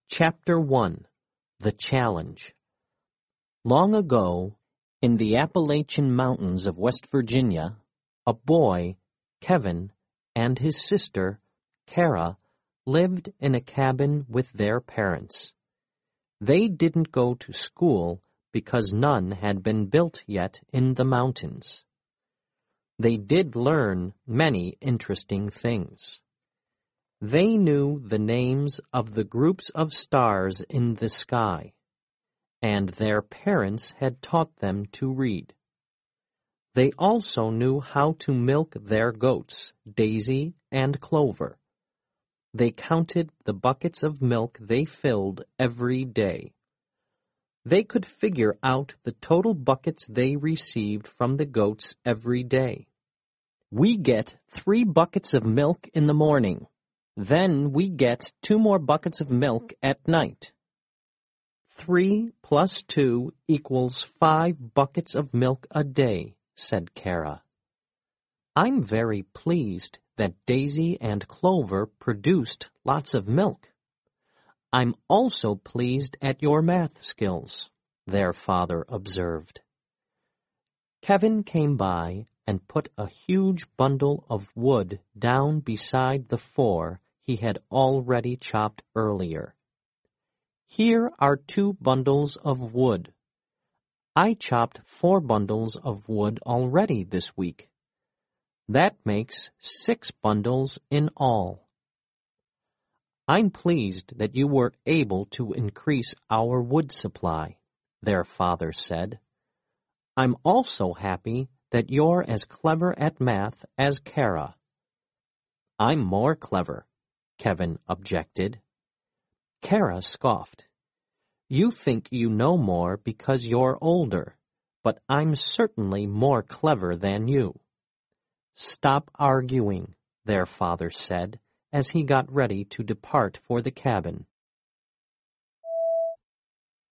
Chapter 1 The Challenge. Long ago, in the Appalachian Mountains of West Virginia, a boy, Kevin, and his sister, Kara, lived in a cabin with their parents. They didn't go to school because none had been built yet in the mountains. They did learn many interesting things. They knew the names of the groups of stars in the sky, and their parents had taught them to read. They also knew how to milk their goats, Daisy and Clover. They counted the buckets of milk they filled every day. They could figure out the total buckets they received from the goats every day. We get 3 buckets of milk in the morning. Then we get 2 more buckets of milk at night. 3 plus 2 equals 5 buckets of milk a day, said Kara. I'm very pleased that Daisy and Clover produced lots of milk. I'm also pleased at your math skills, their father observed. Kevin came by and put a huge bundle of wood down beside the 4 he had already chopped earlier. Here are 2 bundles of wood. I chopped 4 bundles of wood already this week. That makes 6 bundles in all. I'm pleased that you were able to increase our wood supply, their father said. I'm also happy that you're as clever at math as Kara. I'm more clever, Kevin objected. Kara scoffed. You think you know more because you're older, but I'm certainly more clever than you. Stop arguing, their father said, as he got ready to depart for the cabin.